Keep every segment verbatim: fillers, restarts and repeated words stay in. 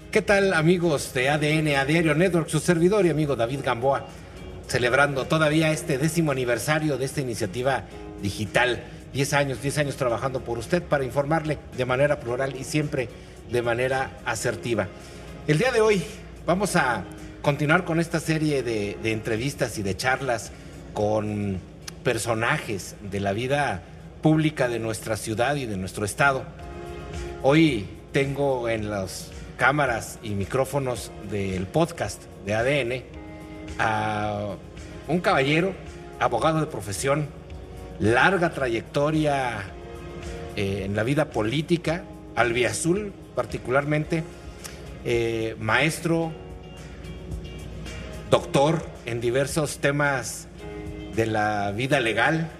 ¿Qué tal, amigos de A D N, A Diario Network? Su servidor y amigo David Gamboa, celebrando todavía este décimo aniversario de esta iniciativa digital. diez años, diez años trabajando por usted para informarle de manera plural y siempre de manera asertiva. El día de hoy vamos a continuar con esta serie de, de entrevistas y de charlas con personajes de la vida pública de nuestra ciudad y de nuestro estado. Hoy tengo en las cámaras y micrófonos del podcast de A D N a un caballero, abogado de profesión, larga trayectoria eh, en la vida política, albiazul particularmente, eh, maestro, doctor en diversos temas de la vida legal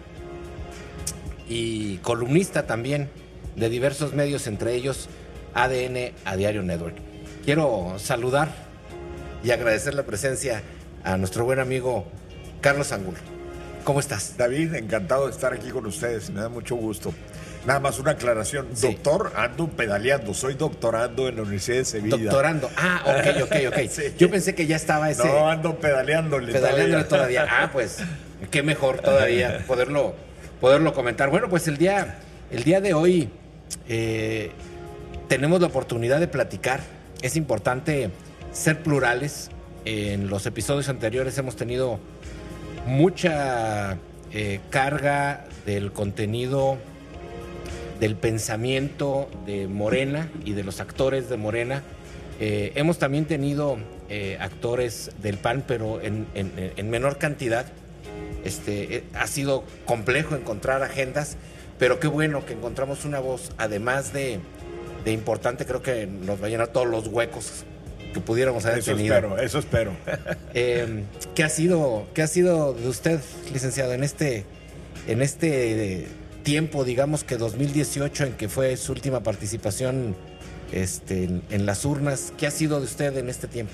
y columnista también de diversos medios, entre ellos A D N, A Diario Network. Quiero saludar y agradecer la presencia a nuestro buen amigo Carlos Angulo. ¿Cómo estás? David, encantado de estar aquí con ustedes, me da mucho gusto. Nada más una aclaración, sí. Doctor, ando pedaleando, soy doctorando en la Universidad de Sevilla. Doctorando, ah, ok, ok, ok. Sí. Yo pensé que ya estaba ese... No, ando pedaleándole, pedaleándole todavía. todavía. Ah, pues, qué mejor todavía poderlo, poderlo comentar. Bueno, pues el día, el día de hoy eh, tenemos la oportunidad de platicar. Es importante ser plurales. En los episodios anteriores hemos tenido mucha eh, carga del contenido, del pensamiento de Morena y de los actores de Morena. Eh, hemos también tenido eh, actores del P A N, pero en, en, en menor cantidad. Este, eh, ha sido complejo encontrar agendas, pero qué bueno que encontramos una voz, además de, de importante, creo que nos va a llenar todos los huecos que pudiéramos haber eso tenido. Espero, eso espero. Eh, ¿qué ha sido, qué ha sido de usted, licenciado, en este, en este tiempo, digamos que dos mil dieciocho, en que fue su última participación este, en, en las urnas? ¿Qué ha sido de usted en este tiempo?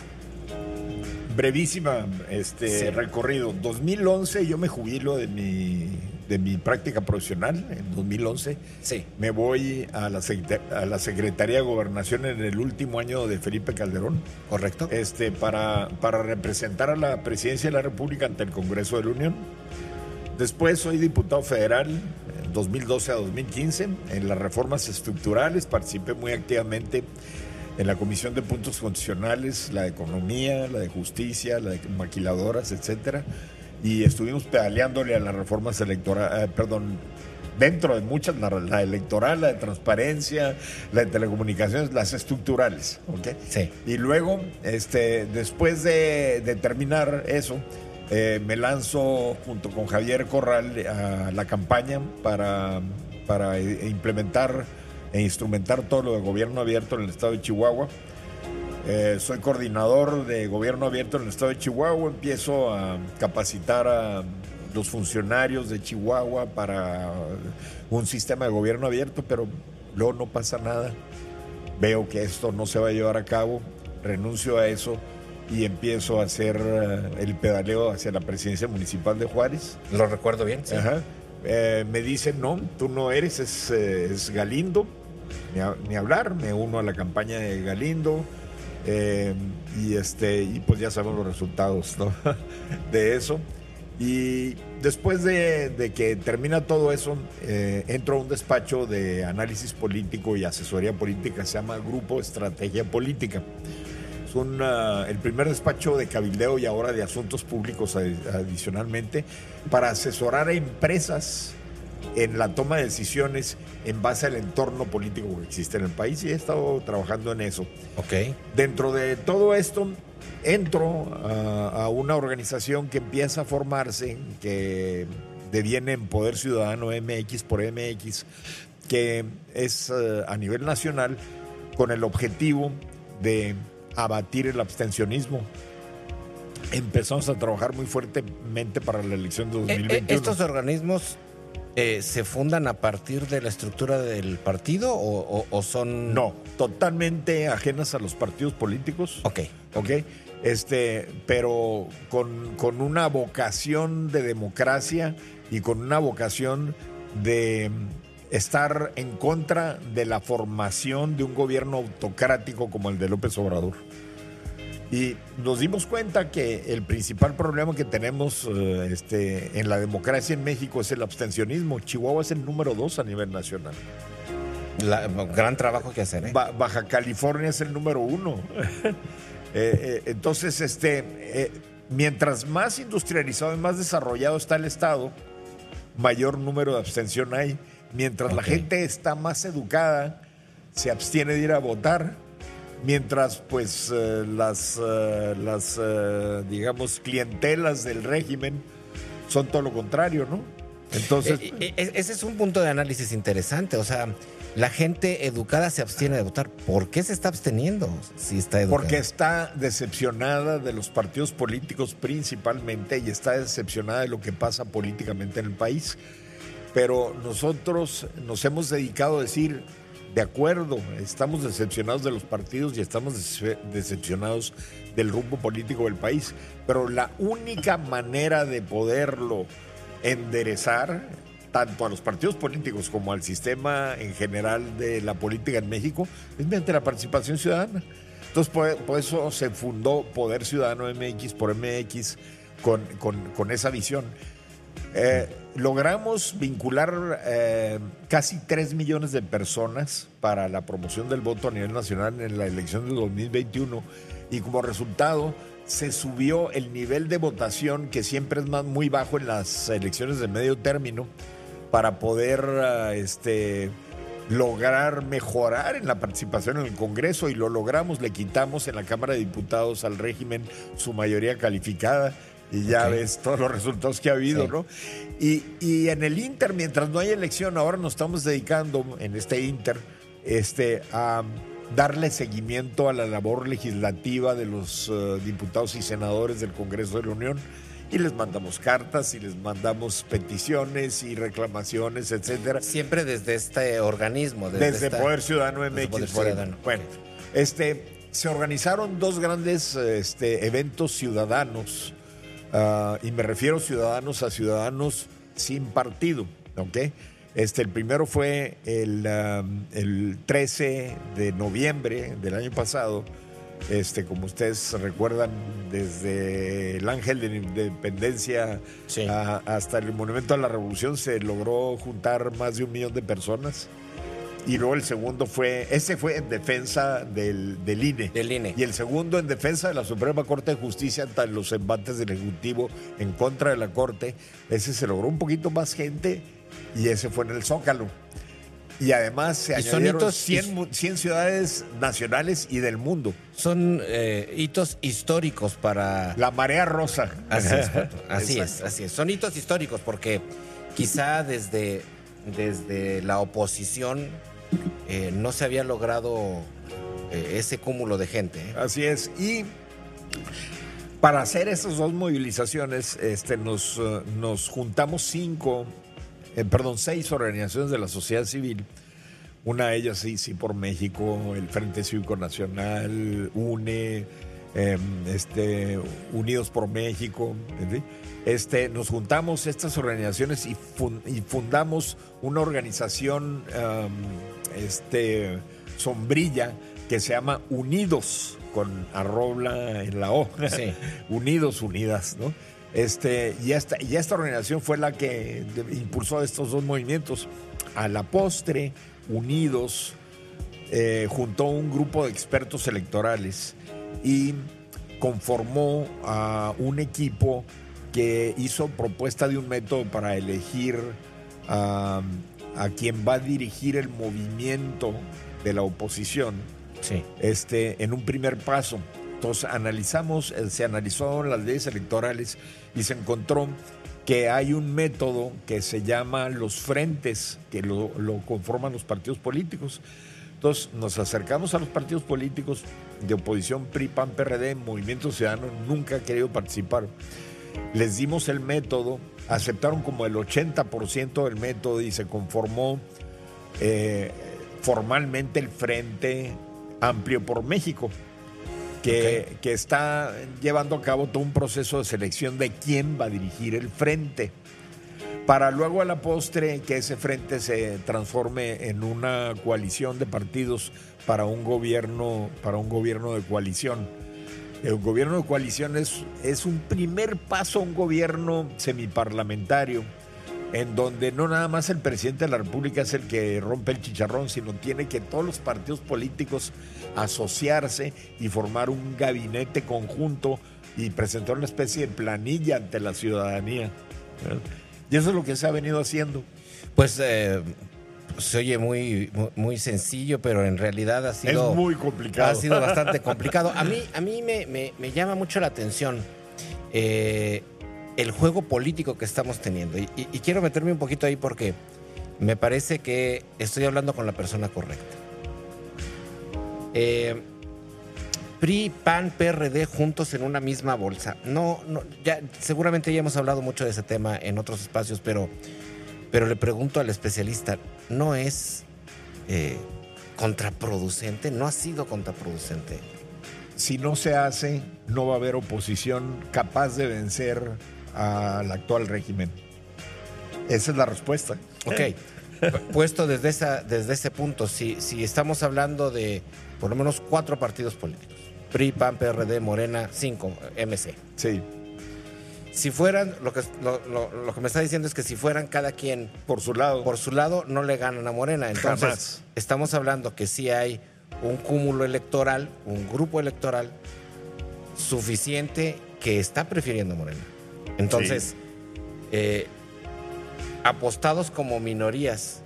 Brevísima este sí. recorrido. dos mil once yo me jubilo de mi, de mi práctica profesional. En dos mil once sí. me voy a la, a la Secretaría de Gobernación en el último año de Felipe Calderón. Correcto. Este, para, para representar a la Presidencia de la República ante el Congreso de la Unión. Después soy diputado federal en dos mil doce a dos mil quince en las reformas estructurales. Participé muy activamente en la Comisión de Puntos Constitucionales, la de Economía, la de Justicia, la de Maquiladoras, etcétera. Y estuvimos pedaleándole a las reformas electorales, eh, perdón, dentro de muchas, la, la electoral, la de transparencia, la de telecomunicaciones, las estructurales, ¿ok? Sí. Y luego, este, después de, de terminar eso, eh, me lanzo junto con Javier Corral a la campaña para, para implementar e instrumentar todo lo de gobierno abierto en el estado de Chihuahua. Eh, soy coordinador de gobierno abierto en el estado de Chihuahua. Empiezo a capacitar a los funcionarios de Chihuahua para un sistema de gobierno abierto, pero luego no pasa nada. Veo que esto no se va a llevar a cabo, renuncio a eso y empiezo a hacer el pedaleo hacia la presidencia municipal de Juárez. Lo recuerdo bien, sí. Ajá. Eh, me dicen, no, tú no eres, es, es Galindo. Ni, a, ni hablar, me uno a la campaña de Galindo eh, y, este, y pues ya sabemos los resultados, ¿no? de eso. Y después de, de que termina todo eso, eh, entro a un despacho de análisis político y asesoría política, se llama Grupo Estrategia Política. Es una, el primer despacho de cabildeo y ahora de asuntos públicos adicionalmente para asesorar a empresas en la toma de decisiones en base al entorno político que existe en el país, y he estado trabajando en eso. Okay. Dentro de todo esto, entro a, a una organización que empieza a formarse, que deviene en Poder Ciudadano M X por M X, que es uh, a nivel nacional, con el objetivo de abatir el abstencionismo. Empezamos a trabajar muy fuertemente para la elección de dos mil veintiuno. Eh, ¿Estos organismos Eh, se fundan a partir de la estructura del partido o, o, o son...? No, totalmente ajenas a los partidos políticos. Ok. Ok, este, pero con, con una vocación de democracia y con una vocación de estar en contra de la formación de un gobierno autocrático como el de López Obrador. Y nos dimos cuenta que el principal problema que tenemos eh, este, en la democracia en México es el abstencionismo. Chihuahua es el número dos a nivel nacional. La, gran trabajo que hacer, ¿eh? Ba- Baja California es el número uno. eh, eh, entonces, este, eh, mientras más industrializado y más desarrollado está el Estado, mayor número de abstención hay. Mientras okay. la gente está más educada, se abstiene de ir a votar. Mientras, pues, eh, las, eh, las eh, digamos, clientelas del régimen son todo lo contrario, ¿no? Entonces... Eh, eh, ese es un punto de análisis interesante. O sea, la gente educada se abstiene de votar. ¿Por qué se está absteniendo si está educada? Porque está decepcionada de los partidos políticos principalmente y está decepcionada de lo que pasa políticamente en el país. Pero nosotros nos hemos dedicado a decir... De acuerdo, estamos decepcionados de los partidos y estamos decepcionados del rumbo político del país, pero la única manera de poderlo enderezar, tanto a los partidos políticos como al sistema en general de la política en México, es mediante la participación ciudadana. Entonces, por, por eso se fundó Poder Ciudadano M X por M X con, con, con esa visión. Eh, logramos vincular eh, casi tres millones de personas para la promoción del voto a nivel nacional en la elección del dos mil veintiuno y como resultado se subió el nivel de votación, que siempre es más, muy bajo en las elecciones de medio término, para poder uh, este, lograr mejorar en la participación en el Congreso, y lo logramos. Le quitamos en la Cámara de Diputados al régimen su mayoría calificada. Y ya okay. ves todos los resultados que ha habido, sí. ¿no? Y, y en el Inter, mientras no hay elección, ahora nos estamos dedicando en este Inter este, a darle seguimiento a la labor legislativa de los uh, diputados y senadores del Congreso de la Unión. Y les mandamos cartas y les mandamos peticiones y reclamaciones, etcétera. Siempre desde este organismo. Desde, desde esta, Poder Ciudadano M X. Poder Ciudadano. Bueno, este, se organizaron dos grandes este, eventos ciudadanos. Uh, y me refiero ciudadanos a ciudadanos sin partido, ¿ok? Este, el primero fue el, um, el trece de noviembre del año pasado. Este, como ustedes recuerdan, desde el Ángel de la Independencia sí. a, hasta el Monumento a la Revolución se logró juntar más de un millón de personas. Y luego el segundo fue, ese fue en defensa del, del I N E. Del I N E. Y el segundo en defensa de la Suprema Corte de Justicia ante los embates del Ejecutivo en contra de la Corte. Ese se logró un poquito más gente y ese fue en el Zócalo. Y además se ¿Y añadieron hitos, cien, cien ciudades nacionales y del mundo. Son eh, hitos históricos para... La marea rosa. Así es, Pato. Así es, así es. Son hitos históricos porque quizá desde, desde la oposición... Eh, no se había logrado eh, ese cúmulo de gente. ¿eh? Así es. Y para hacer esas dos movilizaciones, este, nos, uh, nos juntamos cinco, eh, perdón, seis organizaciones de la sociedad civil. Una de ellas, sí, sí por México, el Frente Cívico Nacional, U N E, eh, este, Unidos por México, ¿sí? Este, nos juntamos estas organizaciones y, fun, y fundamos una organización um, este, sombrilla que se llama Unidos, con arroba en la O. Sí. Unidos, unidas, ¿no? Este, y, esta, y esta organización fue la que impulsó estos dos movimientos. A la postre, Unidos eh, juntó un grupo de expertos electorales y conformó a un equipo que hizo propuesta de un método para elegir a, a quien va a dirigir el movimiento de la oposición. Sí. Este, en un primer paso. Entonces analizamos, se analizó las leyes electorales y se encontró que hay un método que se llama los frentes, que lo, lo conforman los partidos políticos. Entonces nos acercamos a los partidos políticos de oposición, P R I, P A N, P R D, Movimiento Ciudadano, nunca ha querido participar. Les dimos el método, aceptaron como el ochenta por ciento del método y se conformó eh, formalmente el Frente Amplio por México, que, okay. que está llevando a cabo todo un proceso de selección de quién va a dirigir el frente. para luego a la postre que ese frente se transforme en una coalición de partidos para un gobierno, para un gobierno de coalición. El gobierno de coalición es, es un primer paso a un gobierno semiparlamentario, en donde no nada más el presidente de la República es el que rompe el chicharrón, sino tiene que todos los partidos políticos asociarse y formar un gabinete conjunto y presentar una especie de planilla ante la ciudadanía. Y eso es lo que se ha venido haciendo. Pues eh, se oye muy, muy, muy sencillo, pero en realidad ha sido... Es muy complicado. Ha sido bastante complicado. A mí, a mí me, me, me llama mucho la atención eh, el juego político que estamos teniendo. Y, y, y quiero meterme un poquito ahí porque me parece que estoy hablando con la persona correcta. Eh, P R I, P A N, P R D juntos en una misma bolsa. No, no, ya seguramente ya hemos hablado mucho de ese tema en otros espacios, pero, pero le pregunto al especialista, ¿no es eh, contraproducente? ¿No ha sido contraproducente? Si no se hace, no va a haber oposición capaz de vencer al actual régimen. Esa es la respuesta. Ok, puesto desde, esa, desde ese punto, si, si estamos hablando de por lo menos cuatro partidos políticos, P R I, P A N, P R D, Morena, cinco, M C. Sí. Si fueran, lo que, lo, lo, lo que me está diciendo es que si fueran cada quien por su lado, por su lado no le ganan a Morena. Entonces, jamás. Estamos hablando que sí hay un cúmulo electoral, un grupo electoral suficiente que está prefiriendo a Morena. Entonces, sí. eh, apostados como minorías,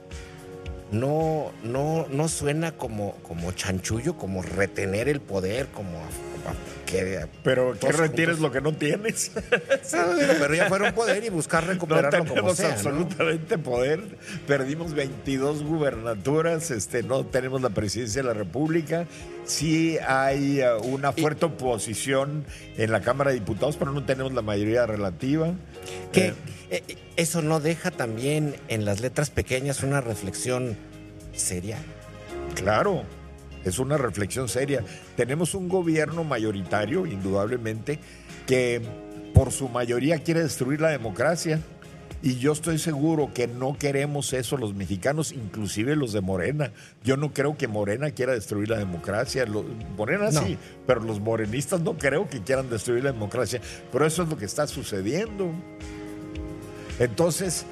no, no, no suena como, como chanchullo, como retener el poder, como, como que... Pero ¿qué retienes juntos? Lo que no tienes? No, digo, pero ya fueron poder y buscar recuperarlo no como sea, absolutamente ¿no? poder. Perdimos veintidós gubernaturas, este, no tenemos la presidencia de la República. Sí hay uh, una fuerte y, oposición en la Cámara de Diputados, pero no tenemos la mayoría relativa. Que eh, eso no deja también en las letras pequeñas una reflexión seria. Claro, es una reflexión seria. Tenemos un gobierno mayoritario, indudablemente, que por su mayoría quiere destruir la democracia. Y yo estoy seguro que no queremos eso los mexicanos, inclusive los de Morena. Yo no creo que Morena quiera destruir la democracia. Los, Morena no. Sí, pero los morenistas no creo que quieran destruir la democracia. Pero eso es lo que está sucediendo. Entonces,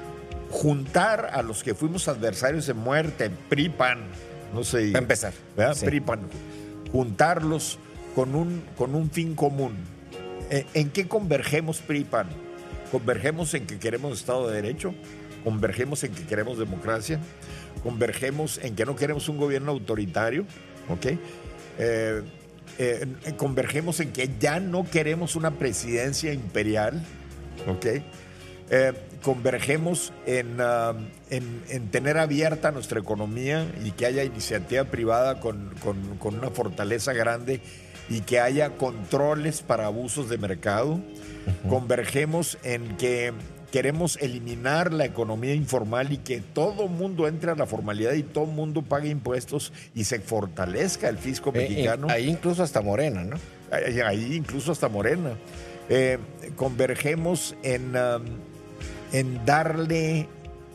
juntar a los que fuimos adversarios de muerte, P R I, P A N, no sé. Para empezar. Sí. P R I, P A N, juntarlos con un, con un fin común. ¿En qué convergemos P R I, P A N? Convergemos en que queremos Estado de Derecho, convergemos en que queremos democracia, convergemos en que no queremos un gobierno autoritario, ¿ok? Eh, eh, convergemos en que ya no queremos una presidencia imperial, ¿ok? Eh, convergemos en, uh, en, en tener abierta nuestra economía y que haya iniciativa privada con, con, con una fortaleza grande y que haya controles para abusos de mercado. Uh-huh. Convergemos en que queremos eliminar la economía informal y que todo mundo entre a la formalidad y todo mundo pague impuestos y se fortalezca el fisco eh, mexicano. Eh, ahí incluso hasta Morena, ¿no? Ahí, ahí incluso hasta Morena. Eh, convergemos en, um, en darle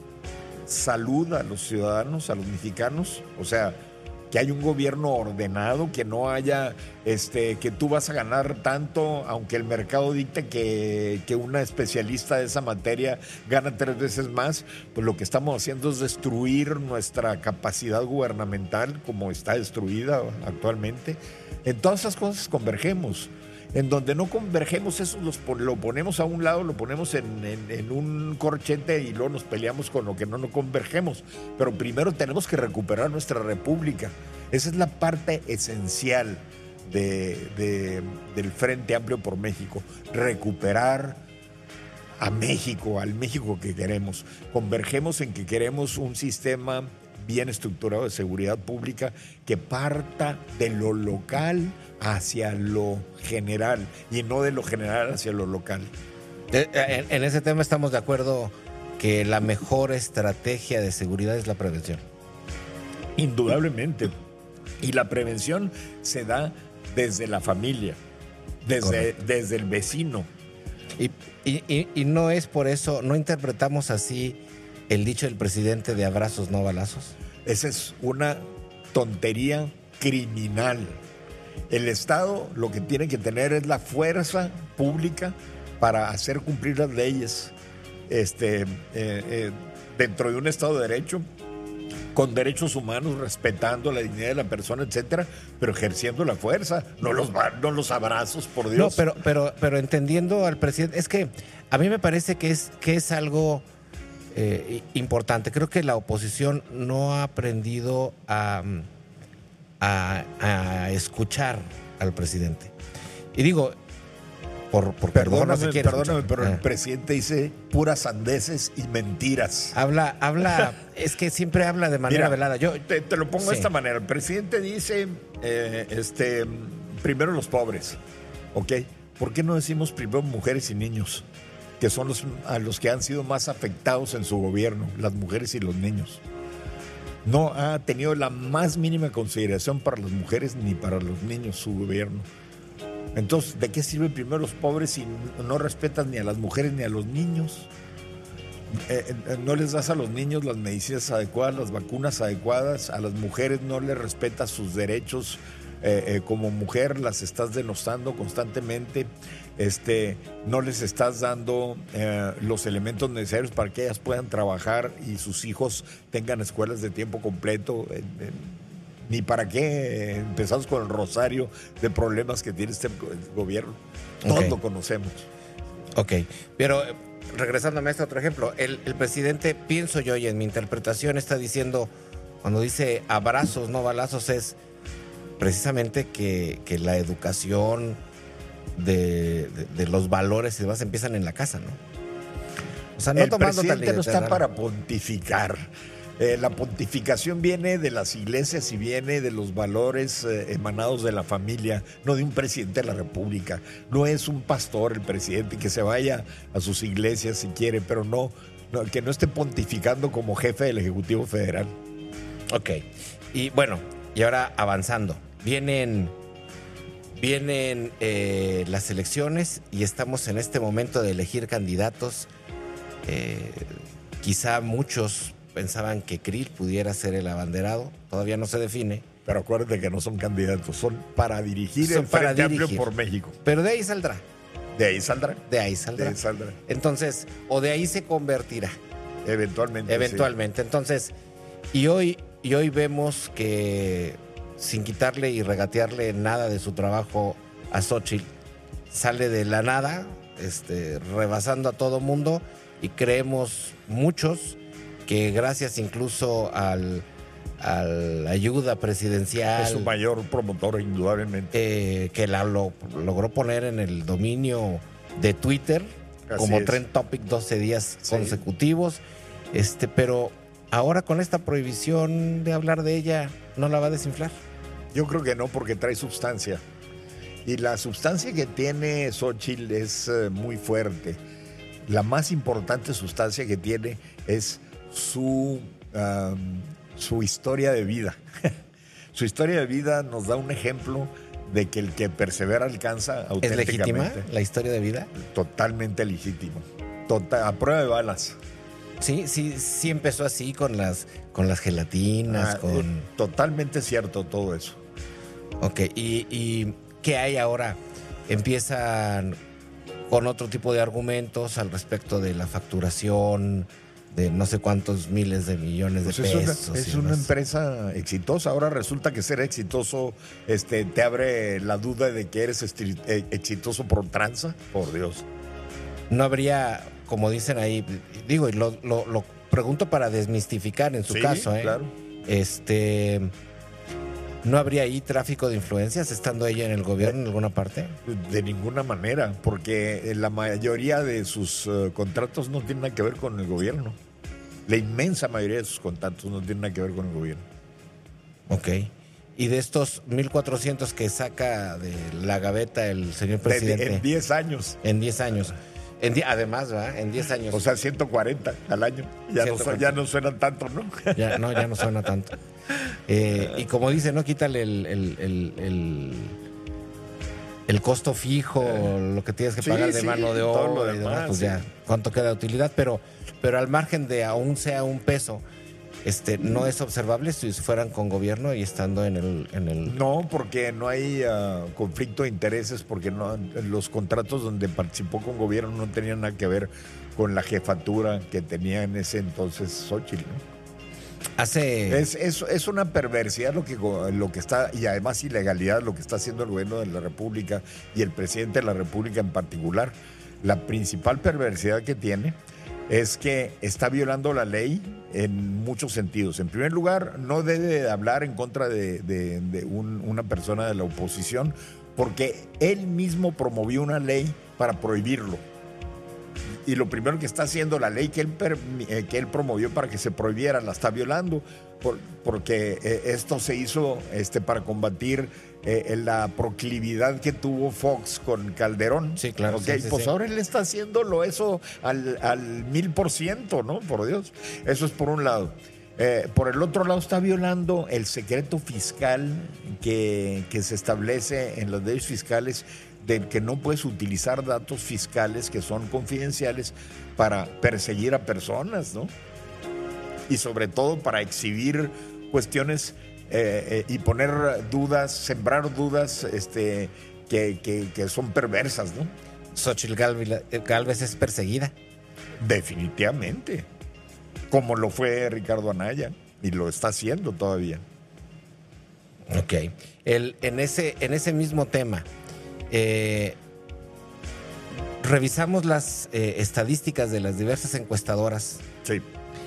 salud a los ciudadanos, a los mexicanos, o sea, que haya un gobierno ordenado, que no haya, este, que tú vas a ganar tanto, aunque el mercado dicte que, que una especialista de esa materia gana tres veces más, pues lo que estamos haciendo es destruir nuestra capacidad gubernamental como está destruida actualmente. En todas esas cosas convergemos. En donde no convergemos, eso los, lo ponemos a un lado, lo ponemos en, en, en un corchete y luego nos peleamos con lo que no nos convergemos. Pero primero tenemos que recuperar nuestra república. Esa es la parte esencial de, de, del Frente Amplio por México. Recuperar a México, al México que queremos. Convergemos en que queremos un sistema bien estructurado de seguridad pública que parta de lo local hacia lo general y no de lo general hacia lo local. En, en ese tema estamos de acuerdo que la mejor estrategia de seguridad es la prevención. Indudablemente. Y la prevención se da desde la familia, desde, desde el vecino. Y, y, y, y no es por eso, no interpretamos así el dicho del presidente de abrazos, no balazos. Esa es una tontería criminal. El Estado lo que tiene que tener es la fuerza pública para hacer cumplir las leyes este, eh, eh, dentro de un Estado de Derecho, con derechos humanos, respetando la dignidad de la persona, etcétera, pero ejerciendo la fuerza, no los, no los abrazos, por Dios. No, pero, pero, pero entendiendo al presidente, es que a mí me parece que es, que es algo eh, importante. Creo que la oposición no ha aprendido a, a, a escuchar al presidente. Y digo, por, porque perdóname, no se quiere perdóname escuchar. pero Ah. el presidente dice puras sandeces y mentiras. Habla, habla, es que siempre habla de manera Mira, velada. Yo te, te lo pongo sí. de esta manera. El presidente dice, eh, este, primero los pobres, ¿ok? ¿Por qué no decimos primero mujeres y niños? Que son los, a los que han sido más afectados en su gobierno, las mujeres y los niños. No ha tenido la más mínima consideración para las mujeres ni para los niños su gobierno. Entonces, ¿de qué sirven primero los pobres si no respetas ni a las mujeres ni a los niños? Eh, eh, no les das a los niños las medicinas adecuadas, las vacunas adecuadas, a las mujeres no les respetas sus derechos, eh, eh, como mujer las estás denostando constantemente, este, no les estás dando eh, los elementos necesarios para que ellas puedan trabajar y sus hijos tengan escuelas de tiempo completo. Eh, eh, ni para qué empezamos con el rosario de problemas que tiene este gobierno. Todos Okay. lo conocemos. Ok, pero eh, regresándome a este otro ejemplo, el, el presidente, pienso yo, y en mi interpretación está diciendo, cuando dice abrazos, no balazos, es precisamente que, que la educación de, de, de los valores y demás empiezan en la casa, ¿no? O sea, no El tomando tan presidente no está literal. para pontificar. Eh, la pontificación viene de las iglesias y viene de los valores eh, emanados de la familia, no de un presidente de la República. No es un pastor el presidente, que se vaya a sus iglesias si quiere, pero no, no que no esté pontificando como jefe del Ejecutivo Federal. Ok, y bueno, y ahora avanzando, vienen, vienen eh, las elecciones y estamos en este momento de elegir candidatos. Eh, quizá muchos pensaban que Krill pudiera ser el abanderado, todavía no se define. Pero acuérdate que no son candidatos, son para dirigir Son el para Frente Amplio dirigir. por México. Pero de ahí saldrá, De ahí saldrá. de ahí De saldrá. ahí saldrá. Entonces, o de ahí se convertirá, Eventualmente. eventualmente. Entonces, y hoy, y hoy vemos que sin quitarle y regatearle nada de su trabajo a Xóchitl, sale de la nada, este, rebasando a todo mundo, y creemos muchos que gracias incluso al, a la ayuda presidencial, Es su mayor promotor, indudablemente. eh, que la lo, logró poner en el dominio de Twitter Así como es. trend topic doce días Sí. consecutivos, este, pero ahora con esta prohibición de hablar de ella, ¿no la va a desinflar? Yo creo que no, porque trae sustancia. Y la sustancia que tiene Xóchitl es eh, muy fuerte. La más importante sustancia que tiene es su, um, su historia de vida. Su historia de vida nos da un ejemplo de que el que persevera alcanza ¿Es auténticamente. legítima la historia de vida? Totalmente legítimo. Total, a prueba de balas. Sí, sí, sí empezó así con las, con las gelatinas, Ah, con... eh, totalmente cierto todo eso. Ok, ¿y, y qué hay ahora? Empiezan con otro tipo de argumentos al respecto de la facturación de no sé cuántos miles de millones de Pues es una, pesos. es y una demás. empresa exitosa. Ahora resulta que ser exitoso este, te abre la duda de que eres estri- eh, exitoso por tranza. Por Dios. No habría, como dicen ahí, digo, y lo, lo, lo pregunto para desmistificar en su Sí, caso, ¿eh? claro. Este, ¿no habría ahí tráfico de influencias estando ella en el gobierno en alguna parte? De ninguna manera, porque la mayoría de sus eh, contratos no tienen nada que ver con el gobierno. La inmensa mayoría de sus contratos no tienen nada que ver con el gobierno. Ok. Y de estos mil cuatrocientos que saca de la gaveta el señor De- presidente en diez años. en diez años, en die- además, ¿verdad? En diez años. O sea, ciento cuarenta al año. Ya, no, ciento su- cuarenta. ya no suenan tanto, ¿no? Ya, no, ya no suena tanto. Eh, y como dice, no quítale el, el, el, el, el costo fijo, eh, lo que tienes que sí, pagar de sí, mano de obra, demás, pues sí. ya, cuánto queda de utilidad, pero, pero al margen de aún sea un peso, este, no es observable si fueran con gobierno y estando en el... En el... No, porque no hay uh, conflicto de intereses, porque no, los contratos donde participó con gobierno no tenían nada que ver con la jefatura que tenía en ese entonces Xóchitl, ¿no? Hace... Es, es, es una perversidad lo que, lo que está, y además ilegalidad lo que está haciendo el gobierno de la República y el presidente de la República en particular. La principal perversidad que tiene es que está violando la ley en muchos sentidos. En primer lugar, no debe hablar en contra de, de, de un, una persona de la oposición, porque él mismo promovió una ley para prohibirlo. Y lo primero que está haciendo, la ley que él, eh, que él promovió para que se prohibiera, la está violando, por, porque eh, esto se hizo este, para combatir eh, la proclividad que tuvo Fox con Calderón. Sí, claro. Okay, sí, sí, pues sí. ahora él está haciéndolo eso al, al mil por ciento, ¿no? Por Dios. Eso es por un lado. Eh, por el otro lado, está violando el secreto fiscal que, que se establece en las leyes fiscales, de que no puedes utilizar datos fiscales que son confidenciales para perseguir a personas, ¿no? Y sobre todo para exhibir cuestiones eh, eh, y poner dudas, sembrar dudas este, que, que, que son perversas, ¿no? Xóchitl Gálvez es perseguida. Definitivamente. Como lo fue Ricardo Anaya, y lo está haciendo todavía. Ok. El, en, ese, en ese mismo tema, Eh, revisamos las eh, estadísticas de las diversas encuestadoras. Sí.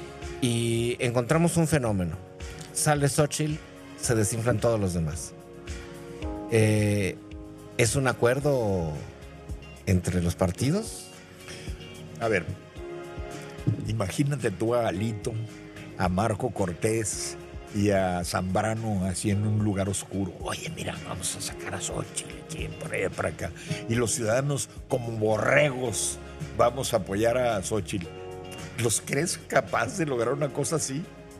Y encontramos un fenómeno. Sale Xóchitl, se desinflan todos los demás. Eh, ¿Es un acuerdo entre los partidos? A ver, imagínate tú a Alito, a Marco Cortés y a Zambrano así en un lugar oscuro. Oye, mira, vamos a sacar a Xóchitl, ¿quién? Por allá, para acá. Y los ciudadanos, como borregos, vamos a apoyar a Xóchitl. ¿Los crees capaz de lograr una cosa así?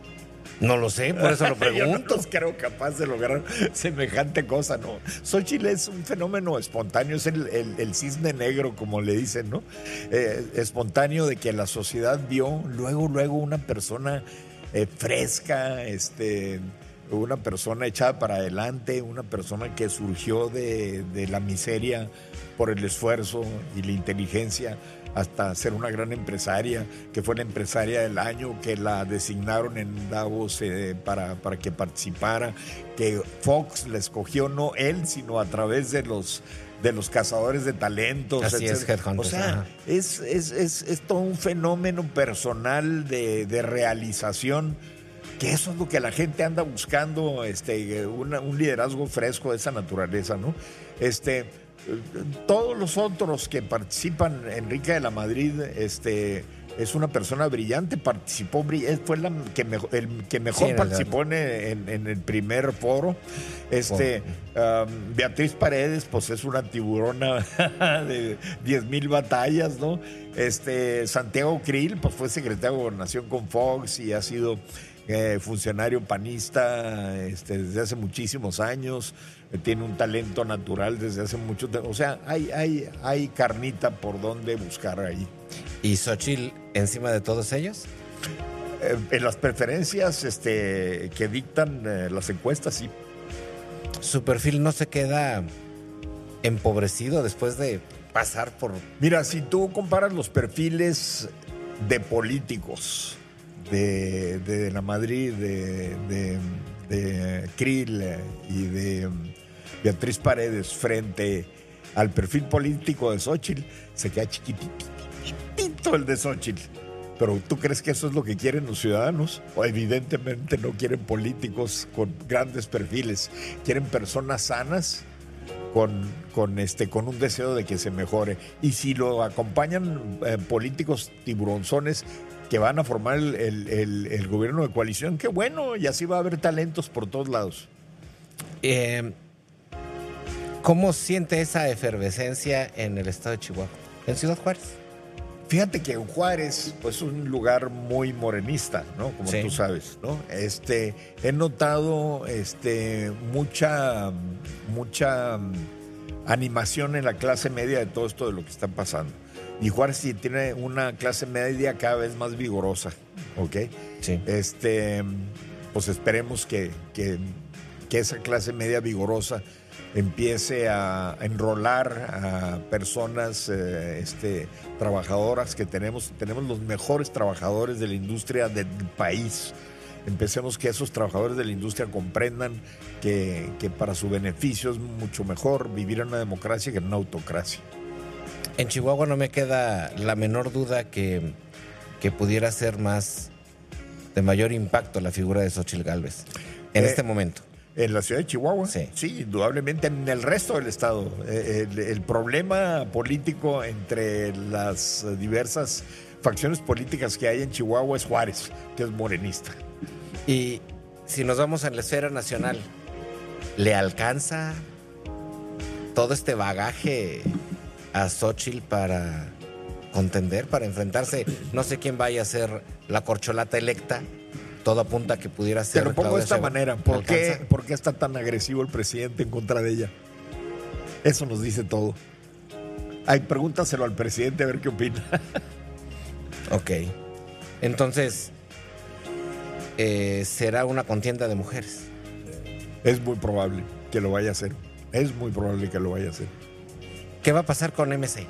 No lo sé, por eso lo pregunto. Yo no los creo capaz de lograr semejante cosa, ¿no? Xóchitl es un fenómeno espontáneo, es el, el, el cisne negro, como le dicen, ¿no? Eh, espontáneo de que la sociedad vio luego, luego una persona Eh, fresca, este, una persona echada para adelante, una persona que surgió de, de la miseria por el esfuerzo y la inteligencia hasta ser una gran empresaria, que fue la empresaria del año, que la designaron en Davos eh, para, para que participara, que Fox la escogió no él, sino a través de los de los cazadores de talentos. Así es, Headhunters. O sea, es, es, es, es todo un fenómeno personal de, de realización, que eso es lo que la gente anda buscando, este, una, un liderazgo fresco de esa naturaleza, ¿no? Este, todos los otros que participan, Enrique de la Madrid, este, es una persona brillante, participó, fue la que mejor, el que mejor sí, participó en, en, en el primer foro. Este, oh. um, Beatriz Paredes, pues es una tiburona de diez mil batallas, ¿no? Este, Santiago Krill, pues fue secretario de Gobernación con Fox y ha sido eh, funcionario panista este, desde hace muchísimos años. Tiene un talento natural desde hace mucho tiempo. O sea, hay, hay, hay carnita por donde buscar ahí. ¿Y Xóchitl encima de todos ellos? Eh, en las preferencias este, que dictan eh, las encuestas, sí. ¿Su perfil no se queda empobrecido después de pasar por...? Mira, si tú comparas los perfiles de políticos de, de la Madrid, de, de, de Krill y de Beatriz Paredes frente al perfil político de Xóchitl, se queda chiquitito el de Xóchitl. Pero ¿tú crees que eso es lo que quieren los ciudadanos? O evidentemente no quieren políticos con grandes perfiles, quieren personas sanas con, con, este, con un deseo de que se mejore. Y si lo acompañan eh, políticos tiburonzones que van a formar el, el, el, el gobierno de coalición, qué bueno, y así va a haber talentos por todos lados. Eh, ¿Cómo siente esa efervescencia en el estado de Chihuahua, en Ciudad Juárez? Fíjate que en Juárez, pues es un lugar muy morenista, ¿no? Como sí. tú sabes, ¿no? Este, he notado este, mucha, mucha animación en la clase media de todo esto de lo que está pasando. Y Juárez sí tiene una clase media cada vez más vigorosa, ¿ok? Sí. Este, pues esperemos que, que, que esa clase media vigorosa empiece a enrolar a personas eh, este, trabajadoras que tenemos. Tenemos los mejores trabajadores de la industria del país. Empecemos que esos trabajadores de la industria comprendan que, que para su beneficio es mucho mejor vivir en una democracia que en una autocracia. En Chihuahua no me queda la menor duda que, que pudiera ser más de mayor impacto la figura de Xóchitl Gálvez en Eh, este momento. En la ciudad de Chihuahua, Sí. sí, indudablemente en el resto del estado. Eh, El, el problema político entre las diversas facciones políticas que hay en Chihuahua es Juárez, que es morenista. Y si nos vamos a la esfera nacional, ¿le alcanza todo este bagaje a Xóchitl para contender, para enfrentarse? No sé quién vaya a ser la corcholata electa. Todo apunta a que pudiera ser. Te lo pongo de esta Claudia manera. Sheinbaum. ¿Por ¿Le qué, alcanza? ¿Por qué está tan agresivo el presidente en contra de ella? Eso nos dice todo. Ay, pregúntaselo al presidente a ver qué opina. Ok. Entonces, eh, será una contienda de mujeres. Es muy probable que lo vaya a hacer. Es muy probable que lo vaya a hacer. ¿Qué va a pasar con M C?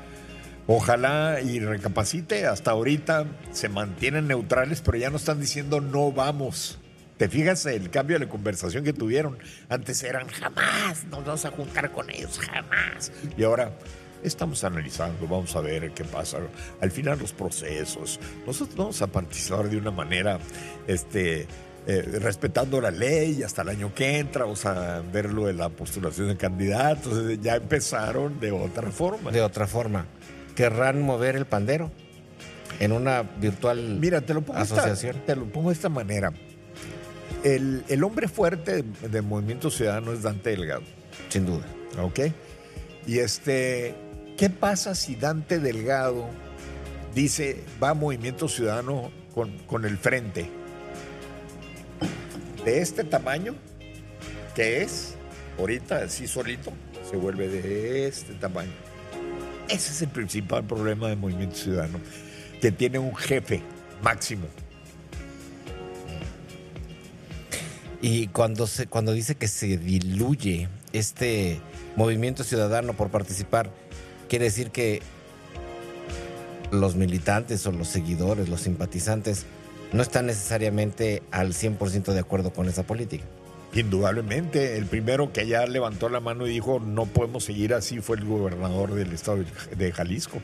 Ojalá y recapacite. Hasta ahorita se mantienen neutrales, pero ya no están diciendo no vamos. ¿Te fijas el cambio de la conversación que tuvieron? Antes eran jamás nos vamos a juntar con ellos, jamás. Y ahora estamos analizando, vamos a ver qué pasa. Al final los procesos. Nosotros vamos a participar de una manera este, eh, respetando la ley hasta el año que entra. Vamos a ver lo de la postulación de candidatos. Ya empezaron de otra forma. De otra forma, ¿querrán mover el pandero en una virtual Mira, te lo pongo, asociación? esta, te lo pongo de esta manera. El, el hombre fuerte de, de Movimiento Ciudadano es Dante Delgado, Sin duda. ¿ok? Y este, ¿qué pasa si Dante Delgado dice va a Movimiento Ciudadano con, con el frente de este tamaño, que es, ahorita así solito, se vuelve de este tamaño? Ese es el principal problema de Movimiento Ciudadano, que tiene un jefe máximo. Y cuando se cuando dice que se diluye este movimiento ciudadano por participar, quiere decir que los militantes o los seguidores, los simpatizantes, no están necesariamente al cien por ciento de acuerdo con esa política. Indudablemente, el primero que ya levantó la mano y dijo no podemos seguir así fue el gobernador del estado de Jalisco.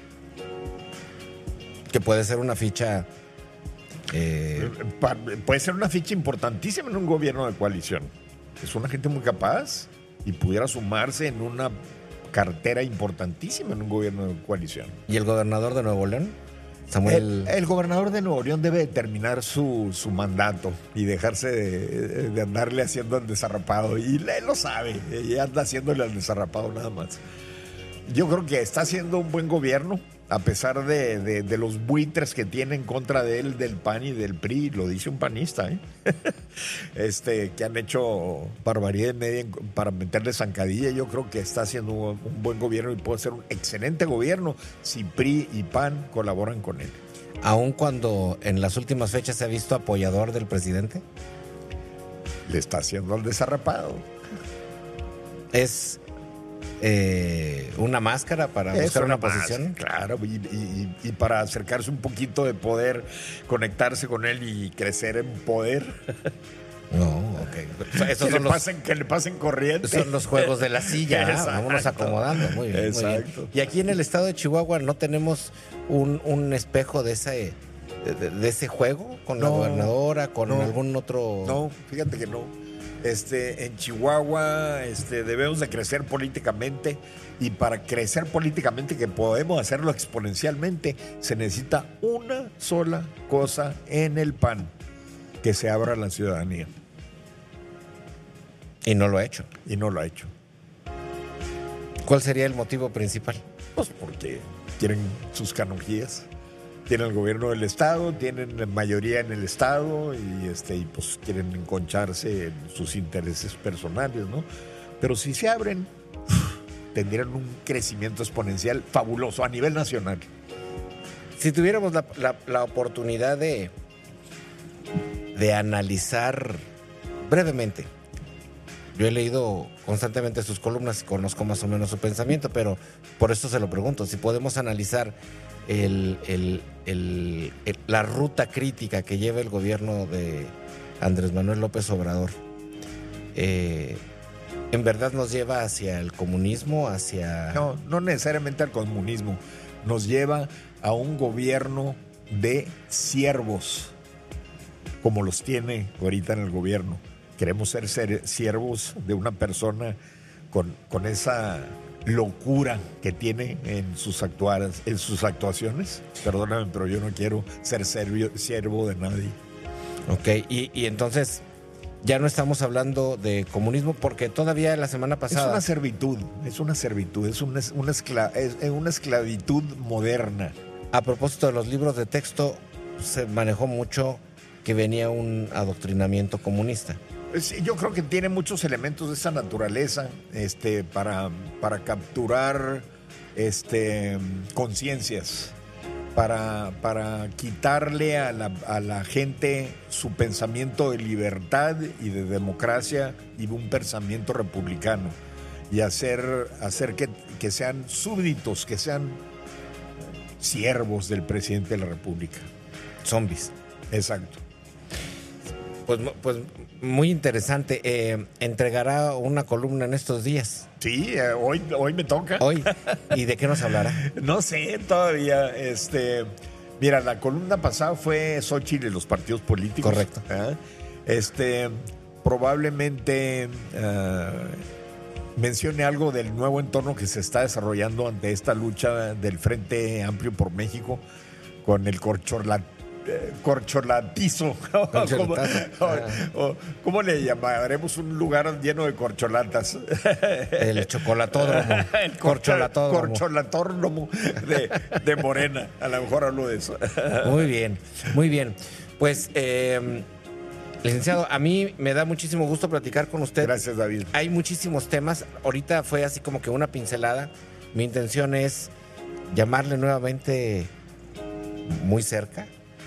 Que puede ser una ficha... eh, Pa- Puede ser una ficha importantísima en un gobierno de coalición. Es una gente muy capaz y pudiera sumarse en una cartera importantísima en un gobierno de coalición. ¿Y el gobernador de Nuevo León? Samuel... El, el gobernador de Nuevo León debe terminar su, su mandato y dejarse de, de andarle haciendo el desarrapado. Y él lo sabe, y anda haciéndole al desarrapado nada más. Yo creo que está haciendo un buen gobierno, a pesar de, de, de los buitres que tiene en contra de él, del P A N y del P R I, lo dice un panista, ¿eh? este, que han hecho barbaridad y media para meterle zancadilla. Yo creo que está haciendo un, un buen gobierno y puede ser un excelente gobierno si P R I y P A N colaboran con él. Aun cuando en las últimas fechas se ha visto apoyador del presidente, Le está haciendo al desarrapado. es eh, una máscara para Es buscar una, más, posición. claro, y, y- y para acercarse un poquito de poder, conectarse con él y crecer en poder. No, ok. O sea, esos que, son le los, pasen, que le pasen corriente. son los juegos de la silla. ¿ah? Exacto. Vámonos acomodando. Muy bien, muy bien. Exacto. Y aquí en el estado de Chihuahua no tenemos un, un espejo de ese, de, de ese juego con la No, gobernadora, con no. algún otro. No, fíjate que no. Este, en Chihuahua este, debemos de crecer políticamente, y para crecer políticamente, que podemos hacerlo exponencialmente, se necesita una sola cosa en el P A N: que se abra a la ciudadanía. Y no lo ha hecho. Y no lo ha hecho. ¿Cuál sería el motivo principal? Pues porque quieren sus canonjías. Tienen el gobierno del estado, tienen la mayoría en el estado y este y pues quieren enconcharse en sus intereses personales, ¿no? Pero si se abren, tendrían un crecimiento exponencial fabuloso a nivel nacional. Si tuviéramos la, la, la oportunidad de, de analizar brevemente, yo he leído constantemente sus columnas y conozco más o menos su pensamiento, pero por eso se lo pregunto, si podemos analizar el, el, el, el, la ruta crítica que lleva el gobierno de Andrés Manuel López Obrador, eh, ¿en verdad nos lleva hacia el comunismo, hacia...? No, no necesariamente al comunismo, nos lleva a un gobierno de siervos, como los tiene ahorita en el gobierno. Queremos ser, ser siervos de una persona con, con esa locura que tiene en sus, actuadas, en sus actuaciones. Perdóname, pero yo no quiero ser servio, siervo de nadie. Ok, y, y entonces ya no estamos hablando de comunismo porque todavía la semana pasada... Es una servitud, es una servitud, es una, una, escla, es una esclavitud moderna. A propósito de los libros de texto, se manejó mucho que venía un adoctrinamiento comunista. Yo creo que tiene muchos elementos de esa naturaleza este, para, para capturar este, conciencias, para, para quitarle a la, a la gente su pensamiento de libertad y de democracia y de un pensamiento republicano y hacer, hacer que, que sean súbditos, que sean siervos del presidente de la República. Zombies. Exacto. Pues, pues muy interesante. Eh, ¿Entregará una columna en estos días? Sí, eh, hoy, hoy me toca. Hoy. ¿Y de qué nos hablará? No sé todavía. Este, mira, la columna pasada fue Xóchitl y los partidos políticos. Correcto. ¿Eh? Este, probablemente uh, mencione algo del nuevo entorno que se está desarrollando ante esta lucha del Frente Amplio por México con el corcholatazo. Corcholatizo. ¿Cómo, o, ¿Cómo le llamaremos un lugar lleno de corcholatas? El chocolatódromo. El corcholatódromo. Corcholatódromo de, de Morena. A lo mejor hablo de eso. Muy bien, muy bien. Pues, eh, licenciado, a mí me da muchísimo gusto platicar con usted. Gracias, David. Hay muchísimos temas. Ahorita fue así como que una pincelada. Mi intención es llamarle nuevamente muy cerca.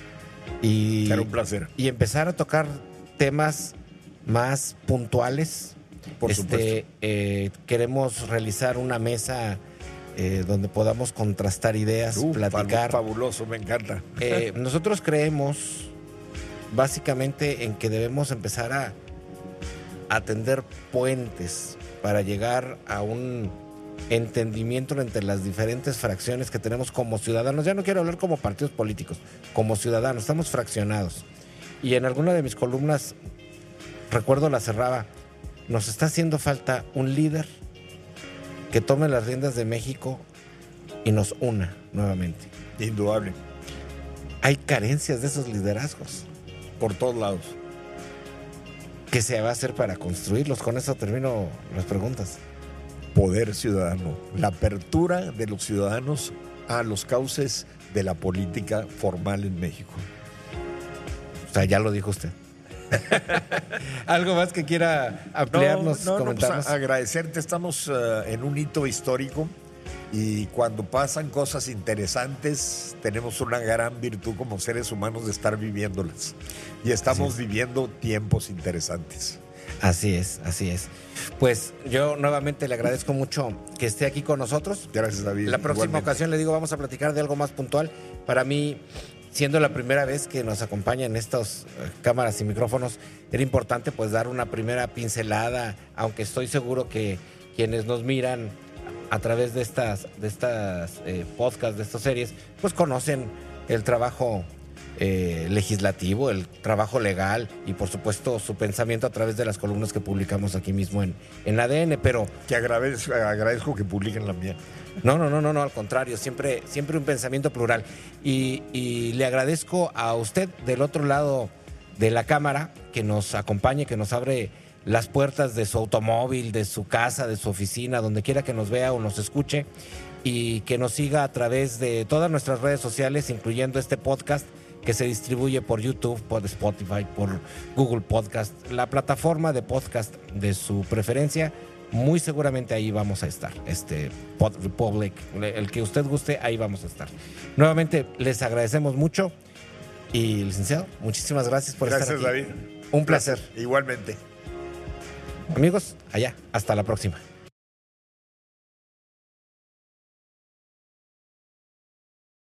Y, Será un placer. Y empezar a tocar temas más puntuales. Por este, supuesto. Eh, queremos realizar una mesa eh, donde podamos contrastar ideas, uh, platicar. Fabuloso, me encanta. Eh, nosotros creemos básicamente en que debemos empezar a, a tender puentes para llegar a un entendimiento entre las diferentes fracciones que tenemos como ciudadanos. Ya no quiero hablar como partidos políticos, como ciudadanos, estamos fraccionados. Y en alguna de mis columnas, recuerdo la cerraba, nos está haciendo falta un líder que tome las riendas de México y nos una nuevamente. Indudable. Hay carencias de esos liderazgos. Por todos lados. ¿Qué se va a hacer para construirlos? Con eso termino las preguntas. Poder ciudadano, la apertura de los ciudadanos a los cauces de la política formal en México. O sea, ya lo dijo usted. ¿Algo más que quiera ampliarnos, no, no, comentarnos? No, pues agradecerte, estamos uh, en un hito histórico y cuando pasan cosas interesantes tenemos una gran virtud como seres humanos de estar viviéndolas y estamos sí. viviendo tiempos interesantes. Así es, así es. Pues yo nuevamente le agradezco mucho que esté aquí con nosotros. Gracias, David. La próxima Igualmente. ocasión le digo, vamos a platicar de algo más puntual. Para mí, siendo la primera vez que nos acompaña en estas uh, cámaras y micrófonos, era importante pues dar una primera pincelada, aunque estoy seguro que quienes nos miran a través de estas, de estas eh, podcasts, de estas series, pues conocen el trabajo Eh, legislativo, el trabajo legal y por supuesto su pensamiento a través de las columnas que publicamos aquí mismo en, en A D N, pero... Que agradezco, agradezco que publiquen la mía. No, no, no, no, no, al contrario, siempre, siempre un pensamiento plural. Y, y le agradezco a usted del otro lado de la cámara que nos acompañe, que nos abre las puertas de su automóvil, de su casa, de su oficina, donde quiera que nos vea o nos escuche y que nos siga a través de todas nuestras redes sociales, incluyendo este podcast que se distribuye por YouTube, por Spotify, por Google Podcast, la plataforma de podcast de su preferencia. muy seguramente ahí vamos a estar. Este Pod Republic, el que usted guste, ahí vamos a estar. Nuevamente les agradecemos mucho y licenciado, muchísimas gracias por gracias, estar aquí. David. Un placer. Gracias. Igualmente. Amigos, allá, hasta la próxima.